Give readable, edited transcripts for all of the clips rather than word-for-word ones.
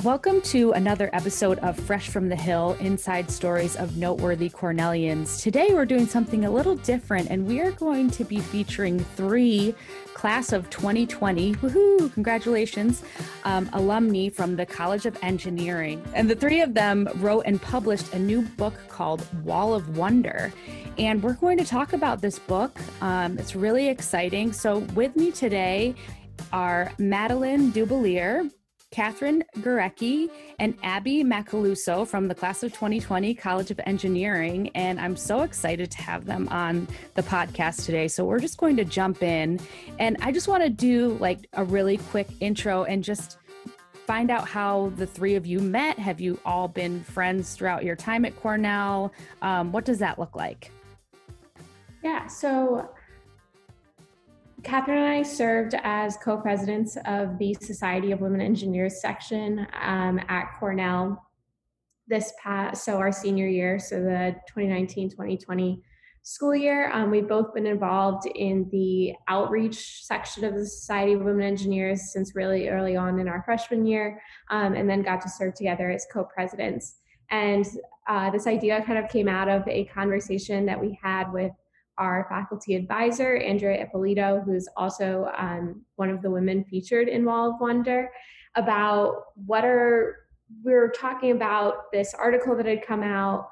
Welcome to another episode of Fresh from the Hill, Inside Stories of Noteworthy Cornellians. Today we're doing something a little different, and we are going to be featuring three class of 2020, woohoo, congratulations, alumni from the College of Engineering. And the three of them wrote and published a new book called Wall of Wonder. And we're going to talk about this book. It's really exciting. So with me today are Madeline Dubelier, Catherine Gurecki, and Abby Macaluso from the class of 2020 College of Engineering. And I'm so excited to have them on the podcast today. So we're just going to jump in. And I just want to do like a really quick intro and just find out how the three of you met. Have you all been friends throughout your time at Cornell? What does that look like? Yeah, so Catherine and I served as co-presidents of the Society of Women Engineers section at Cornell our senior year, so the 2019-2020 school year. We've both been involved in the outreach section of the Society of Women Engineers since really early on in our freshman year, and then got to serve together as co-presidents. And this idea kind of came out of a conversation that we had with our faculty advisor, Andrea Ippolito, who's also one of the women featured in Wall of Wonder, about we were talking about this article that had come out.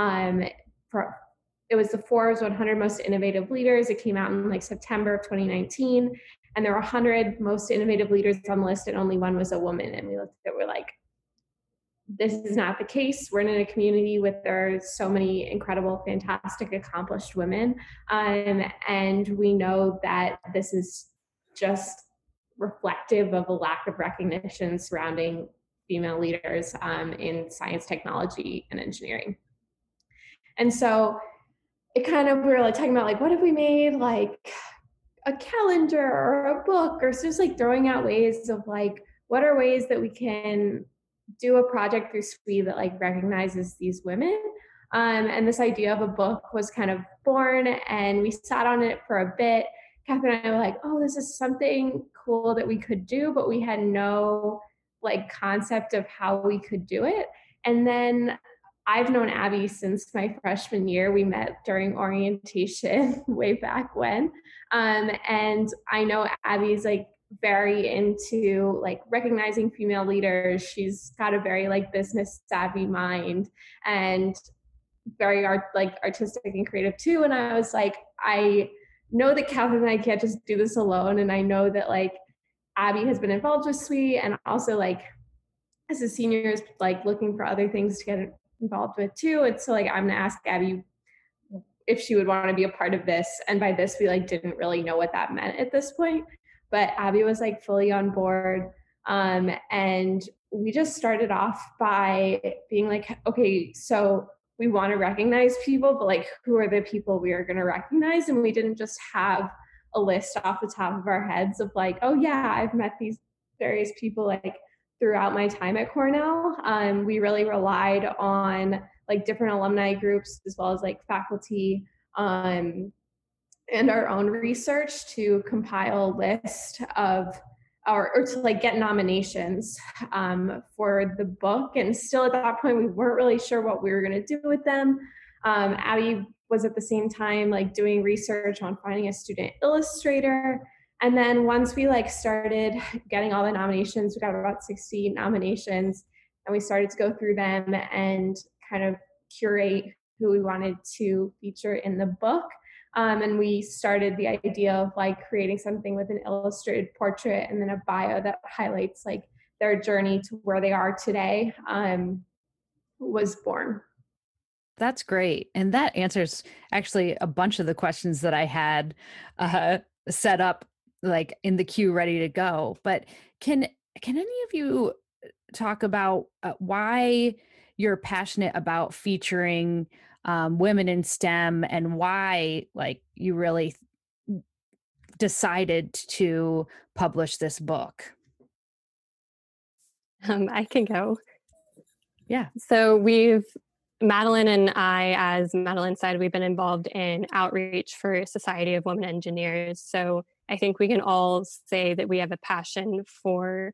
It was the Forbes 100 Most Innovative Leaders. It came out in like September of 2019, and there were 100 most innovative leaders on the list, and only one was a woman. And we looked at it, we're like, this is not the case. We're in a community with there are so many incredible, fantastic, accomplished women. And we know that this is just reflective of a lack of recognition surrounding female leaders in science, technology, and engineering. And so we were like talking about like, what if we made like a calendar or a book, or just like throwing out ways of like, what are ways that we can do a project through SWE that like recognizes these women. And this idea of a book was kind of born, and we sat on it for a bit. Catherine and I were like, oh, this is something cool that we could do, but we had no like concept of how we could do it. And then I've known Abby since my freshman year. We met during orientation way back when. And I know Abby's like very into like recognizing female leaders. She's got a very like business savvy mind and very artistic and creative too. And I was like, I know that Catherine and I can't just do this alone. And I know that like Abby has been involved with SWE, and also like as a senior is like looking for other things to get involved with too. And so like I'm gonna ask Abby if she would want to be a part of this. And by this, we like didn't really know what that meant at this point. But Abby was like fully on board. And we just started off by being like, okay, so we want to recognize people, but like, who are the people we are going to recognize? And we didn't just have a list off the top of our heads of like, oh yeah, I've met these various people like throughout my time at Cornell. We really relied on like different alumni groups as well as like faculty, and our own research to compile a list of or to like get nominations for the book. And still at that point, we weren't really sure what we were going to do with them. Abby was at the same time like doing research on finding a student illustrator. And then once we like started getting all the nominations, we got about 60 nominations, and we started to go through them and kind of curate who we wanted to feature in the book. And we started the idea of like creating something with an illustrated portrait and then a bio that highlights like their journey to where they are today was born. That's great. And that answers actually a bunch of the questions that I had set up like in the queue ready to go. But can any of you talk about why you're passionate about featuring women in STEM, and why like you really decided to publish this book? I can go. Yeah. So Madeline and I, as Madeline said, we've been involved in outreach for Society of Women Engineers. So I think we can all say that we have a passion for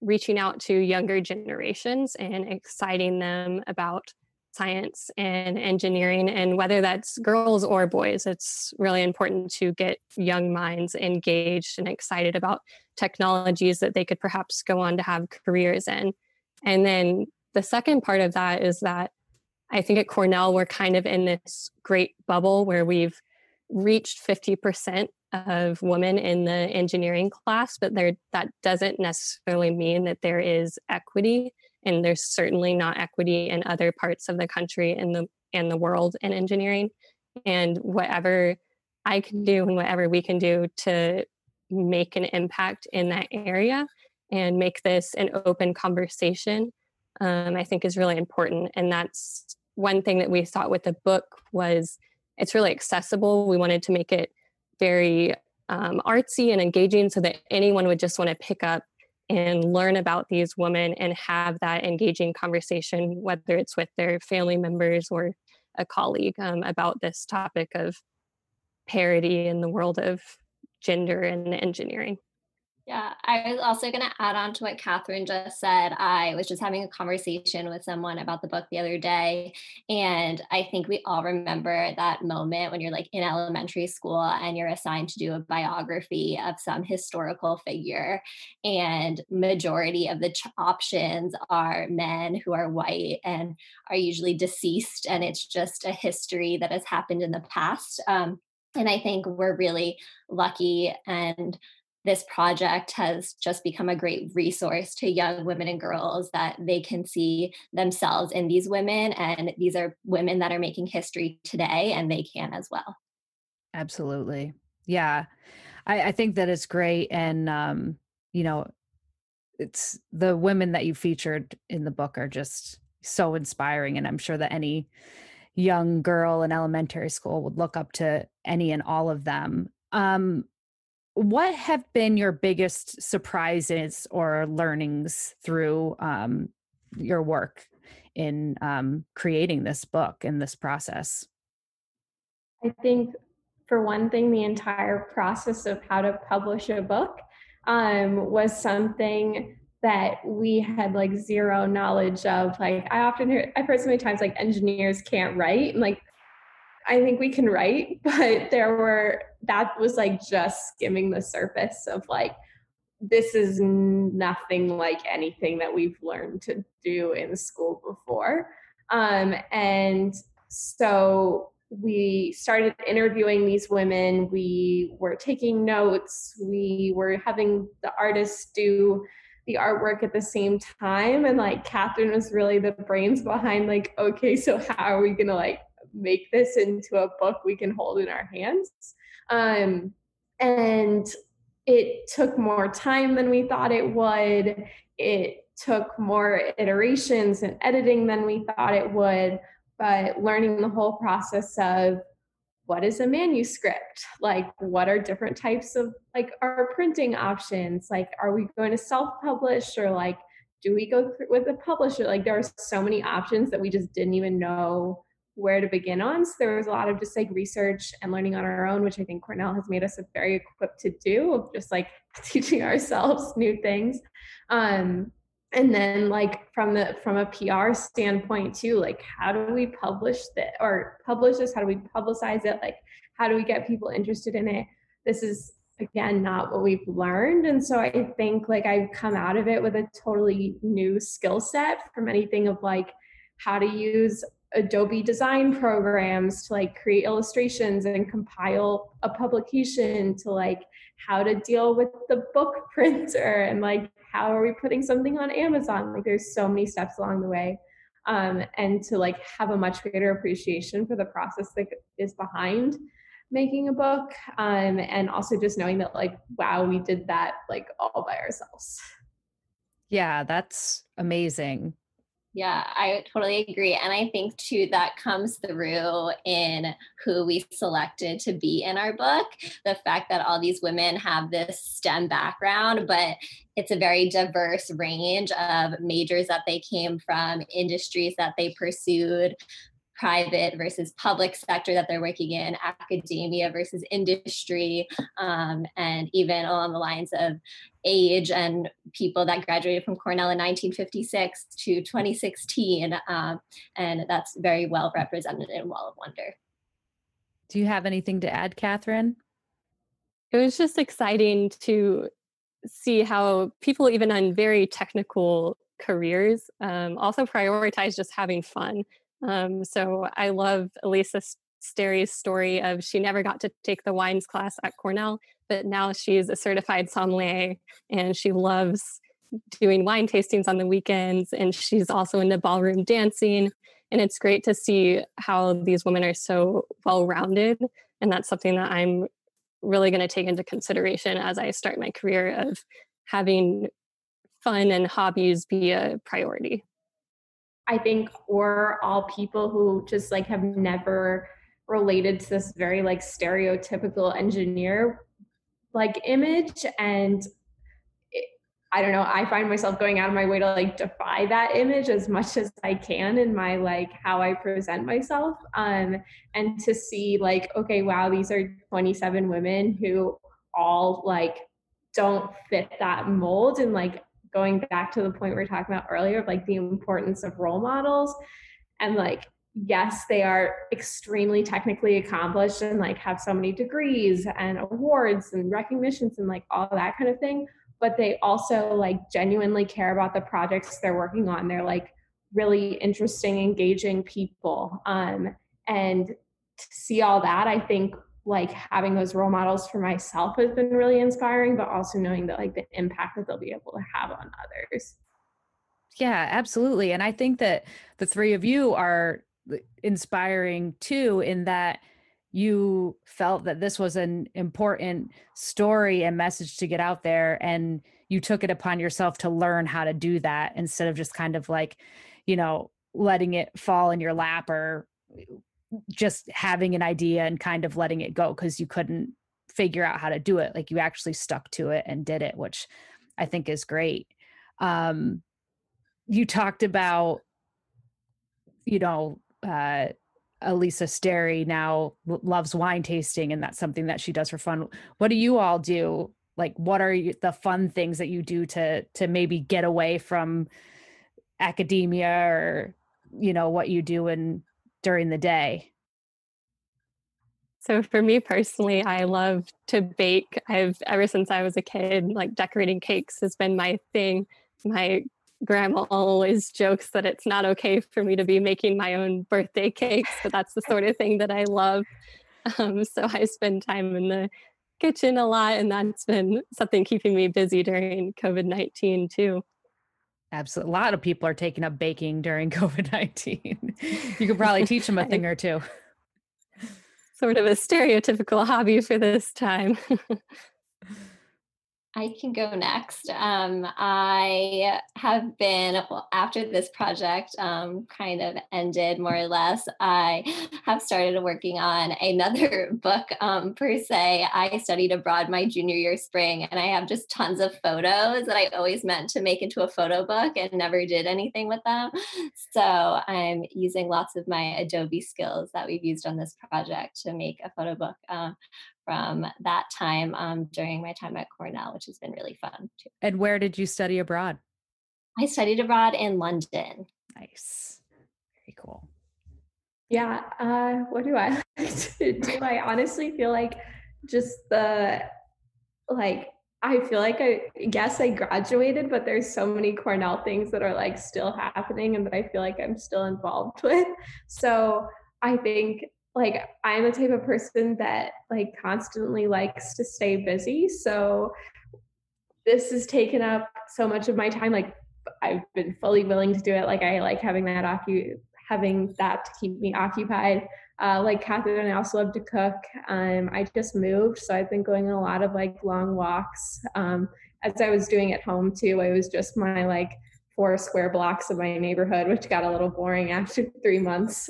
reaching out to younger generations and exciting them about science and engineering, and whether that's girls or boys, it's really important to get young minds engaged and excited about technologies that they could perhaps go on to have careers in. And then the second part of that is that I think at Cornell, we're kind of in this great bubble where we've reached 50% of women in the engineering class, but that doesn't necessarily mean that there is equity. And there's certainly not equity in other parts of the country and the world in engineering. And whatever I can do and whatever we can do to make an impact in that area and make this an open conversation, I think is really important. And that's one thing that we thought with the book was it's really accessible. We wanted to make it very artsy and engaging so that anyone would just want to pick up and learn about these women and have that engaging conversation, whether it's with their family members or a colleague, about this topic of parity in the world of gender and engineering. Yeah, I was also going to add on to what Catherine just said. I was just having a conversation with someone about the book the other day, and I think we all remember that moment when you're like in elementary school and you're assigned to do a biography of some historical figure, and majority of the options are men who are white and are usually deceased, and it's just a history that has happened in the past. And I think we're really lucky, and this project has just become a great resource to young women and girls that they can see themselves in these women. And these are women that are making history today, and they can as well. Absolutely. Yeah. I think that is great. And, it's the women that you featured in the book are just so inspiring. And I'm sure that any young girl in elementary school would look up to any and all of them. What have been your biggest surprises or learnings through your work in creating this book and this process? I think, for one thing, the entire process of how to publish a book was something that we had like zero knowledge of. Like I've heard so many times like engineers can't write, and like I think we can write, but that was like just skimming the surface of like, this is nothing like anything that we've learned to do in school before. And so we started interviewing these women. We were taking notes. We were having the artists do the artwork at the same time. And like Catherine was really the brains behind like, okay, so how are we going to like make this into a book we can hold in our hands? And it took more time than we thought it would. It took more iterations and editing than we thought it would, but learning the whole process of what is a manuscript? Like, what are different types of like our printing options? Like, are we going to self-publish, or like, do we go through with a publisher? Like, there are so many options that we just didn't even know where to begin on. So there was a lot of just like research and learning on our own, which I think Cornell has made us very equipped to do, of just like teaching ourselves new things. And then like from a PR standpoint too, like how do we publish this? How do we publicize it? Like how do we get people interested in it? This is again not what we've learned. And so I think like I've come out of it with a totally new skill set, from anything of like how to use Adobe design programs to like create illustrations and compile a publication, to like how to deal with the book printer, and like how are we putting something on Amazon? Like there's so many steps along the way. And to like have a much greater appreciation for the process that is behind making a book. And also just knowing that like, wow, we did that like all by ourselves. Yeah, that's amazing. Yeah, I totally agree. And I think too, that comes through in who we selected to be in our book. The fact that all these women have this STEM background, but it's a very diverse range of majors that they came from, industries that they pursued, private versus public sector that they're working in, academia versus industry, and even along the lines of age and people that graduated from Cornell in 1956 to 2016. And that's very well represented in Wall of Wonder. Do you have anything to add, Catherine? It was just exciting to see how people, even on very technical careers, also prioritize just having fun. So I love Elisa Sterry's story of she never got to take the wines class at Cornell, but now she's a certified sommelier and she loves doing wine tastings on the weekends. And she's also into ballroom dancing. And it's great to see how these women are so well-rounded. And that's something that I'm really going to take into consideration as I start my career of having fun and hobbies be a priority. I think we're all people who just like have never related to this very like stereotypical engineer like image. And I don't know, I find myself going out of my way to like defy that image as much as I can in my like how I present myself. And to see like, okay, wow, these are 27 women who all like don't fit that mold. And like going back to the point we were talking about earlier of like the importance of role models, and like, yes, they are extremely technically accomplished and like have so many degrees and awards and recognitions and like all that kind of thing, but they also like genuinely care about the projects they're working on. They're like really interesting, engaging people. And to see all that, I think like having those role models for myself has been really inspiring, but also knowing that like the impact that they'll be able to have on others. Yeah, absolutely. And I think that the three of you are inspiring too, in that you felt that this was an important story and message to get out there, and you took it upon yourself to learn how to do that instead of just kind of like, you know, letting it fall in your lap or just having an idea and kind of letting it go because you couldn't figure out how to do it. Like you actually stuck to it and did it, which I think is great. You talked about, you know, Elisa Sterry now loves wine tasting, and that's something that she does for fun. What do you all do? Like, what are the fun things that you do to maybe get away from academia, or, you know, what you do during the day? So for me personally, I love to bake. Ever since I was a kid, like decorating cakes has been my thing. My grandma always jokes that it's not okay for me to be making my own birthday cakes, but that's the sort of thing that I love. So I spend time in the kitchen a lot, and that's been something keeping me busy during COVID-19 too. Absolutely. A lot of people are taking up baking during COVID-19. You could probably teach them a thing or two. Sort of a stereotypical hobby for this time. I can go next. I have been, well, after this project kind of ended more or less, I have started working on another book per se. I studied abroad my junior year spring, and I have just tons of photos that I always meant to make into a photo book and never did anything with them. So I'm using lots of my Adobe skills that we've used on this project to make a photo book from that time during my time at Cornell, which has been really fun too. And where did you study abroad? I studied abroad in London. Nice. Very cool. Yeah. What do I like to do? I honestly feel like just I feel like I guess I graduated, but there's so many Cornell things that are like still happening and that I feel like I'm still involved with. So I think like I'm the type of person that like constantly likes to stay busy. So this has taken up so much of my time. Like I've been fully willing to do it. Like I like having that to keep me occupied. Like Catherine, I also love to cook. I just moved, so I've been going on a lot of like long walks. As I was doing at home too, I was just my like 4 square blocks of my neighborhood, which got a little boring after 3 months.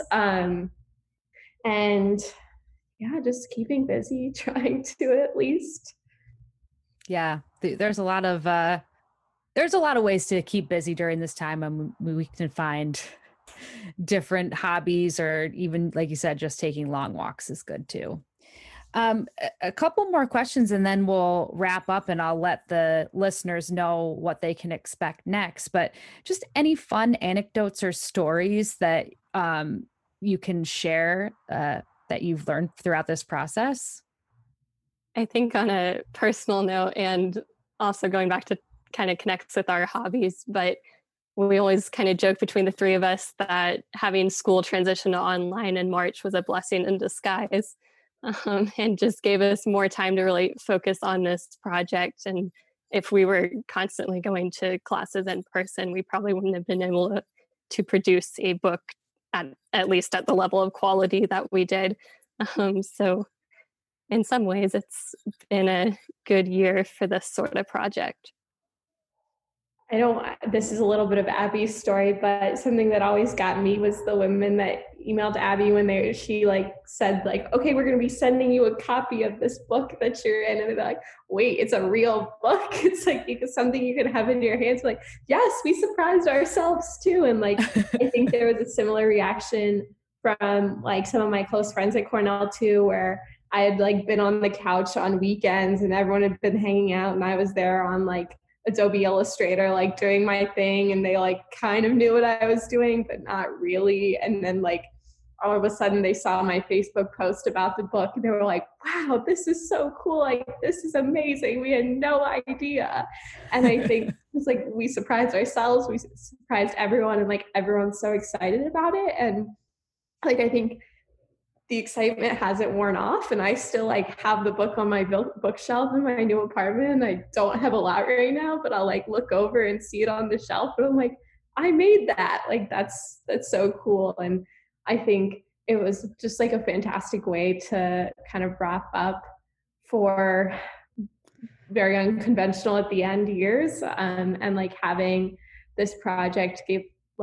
And yeah, just keeping busy, trying to at least. Yeah, there's a lot of ways to keep busy during this time. We can find different hobbies, or even, like you said, just taking long walks is good too. A couple more questions and then we'll wrap up, and I'll let the listeners know what they can expect next. But just any fun anecdotes or stories that you can share that you've learned throughout this process? I think on a personal note, and also going back to kind of connects with our hobbies, but we always kind of joke between the three of us that having school transition to online in March was a blessing in disguise, and just gave us more time to really focus on this project. And if we were constantly going to classes in person, we probably wouldn't have been able to produce a book at least at the level of quality that we did. So in some ways, it's been a good year for this sort of project. This is a little bit of Abby's story, but something that always got me was the women that emailed Abby when she said okay, we're going to be sending you a copy of this book that you're in. And they're like, wait, it's a real book? It's something you can have in your hands. Yes, we surprised ourselves too. And I think there was a similar reaction from some of my close friends at Cornell too, where I had been on the couch on weekends and everyone had been hanging out and I was there on Adobe Illustrator, doing my thing, and they kind of knew what I was doing, but not really. And then all of a sudden they saw my Facebook post about the book and they were like, wow, this is so cool. This is amazing. We had no idea. And I think it's we surprised ourselves, we surprised everyone, and everyone's so excited about it. And I think the excitement hasn't worn off, and I still have the book on my bookshelf in my new apartment, and I don't have a lot right now, but I'll look over and see it on the shelf and I'm like, I made that. That's so cool. And I think it was just a fantastic way to kind of wrap up for very unconventional at the end years, and having this project gave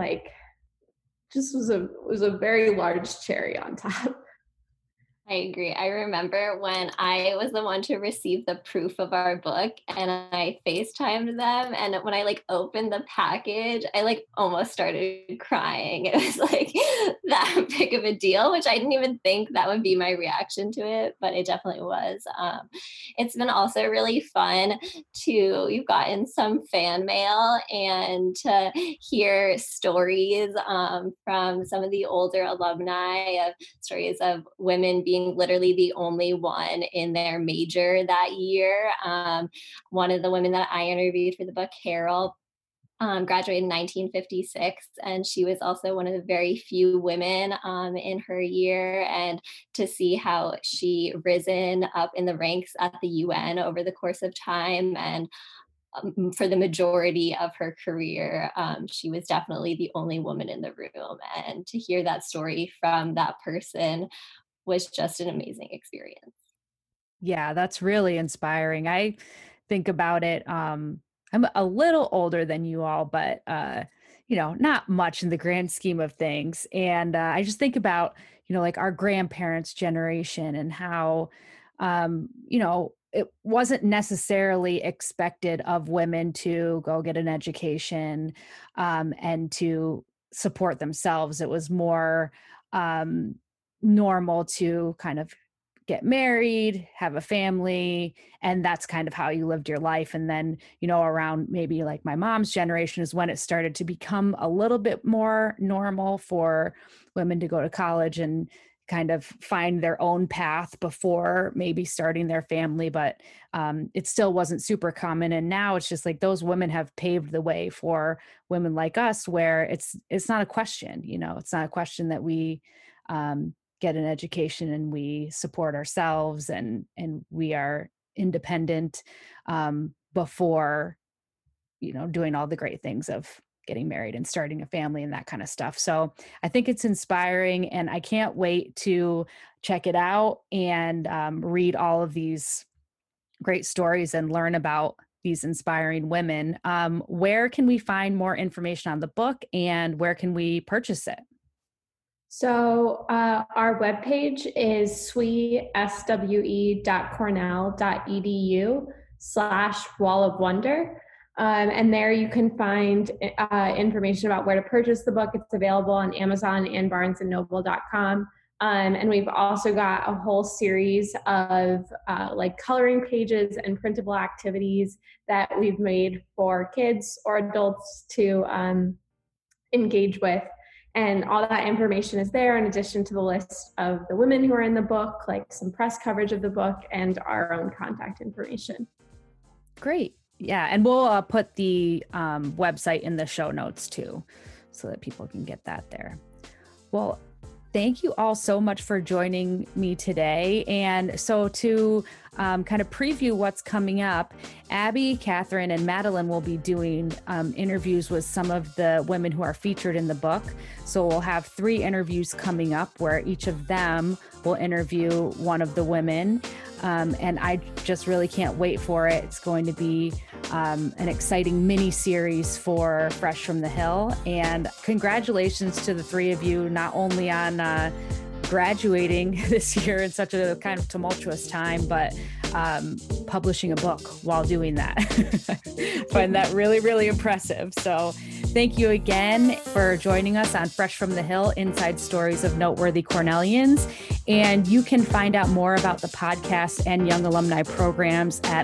just was a very large cherry on top. I agree. I remember when I was the one to receive the proof of our book and I FaceTimed them. And when I opened the package, I almost started crying. It was that big of a deal, which I didn't even think that would be my reaction to it, but it definitely was. It's been also really fun you've gotten some fan mail and to hear stories from some of the older alumni of stories of women being literally the only one in their major that year. One of the women that I interviewed for the book, Carol, graduated in 1956, and she was also one of the very few women in her year. And to see how she risen up in the ranks at the UN over the course of time, and for the majority of her career, she was definitely the only woman in the room. And to hear that story from that person was just an amazing experience. Yeah, that's really inspiring. I think about it. I'm a little older than you all, but not much in the grand scheme of things. And I just think about, our grandparents' generation and how, it wasn't necessarily expected of women to go get an education and to support themselves. It was more normal to kind of get married, have a family, and that's kind of how you lived your life. And then, around maybe my mom's generation is when it started to become a little bit more normal for women to go to college and kind of find their own path before maybe starting their family. But it still wasn't super common. And now it's just those women have paved the way for women like us, where it's not a question, it's not a question that we get an education and we support ourselves and we are independent before, doing all the great things of getting married and starting a family and that kind of stuff. So I think it's inspiring, and I can't wait to check it out and read all of these great stories and learn about these inspiring women. Where can we find more information on the book, and where can we purchase it? So our webpage is swe.cornell.edu/Wall of Wonder. And there you can find information about where to purchase the book. It's available on Amazon and barnesandnoble.com. And we've also got a whole series of like coloring pages and printable activities that we've made for kids or adults to engage with. And all that information is there in addition to the list of the women who are in the book, like some press coverage of the book and our own contact information. Great. Yeah. And we'll put the website in the show notes too, so that people can get that there. Well, thank you all so much for joining me today. And so to kind of preview what's coming up, Abby, Catherine, and Madeline will be doing interviews with some of the women who are featured in the book. So we'll have 3 interviews coming up where each of them will interview one of the women. And I just really can't wait for it. It's going to be an exciting mini series for Fresh from the Hill. And congratulations to the 3 of you, not only on graduating this year in such a kind of tumultuous time, but publishing a book while doing that. I find that really, really impressive. So thank you again for joining us on Fresh from the Hill, Inside Stories of Noteworthy Cornellians. And you can find out more about the podcast and Young Alumni programs at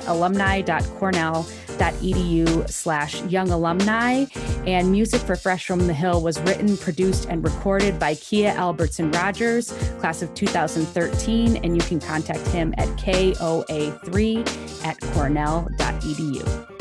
alumni.cornell.edu/young alumni. And music for Fresh from the Hill was written, produced, and recorded by Kia Albertson Rogers, class of 2013. And you can contact him at KOA3@cornell.edu.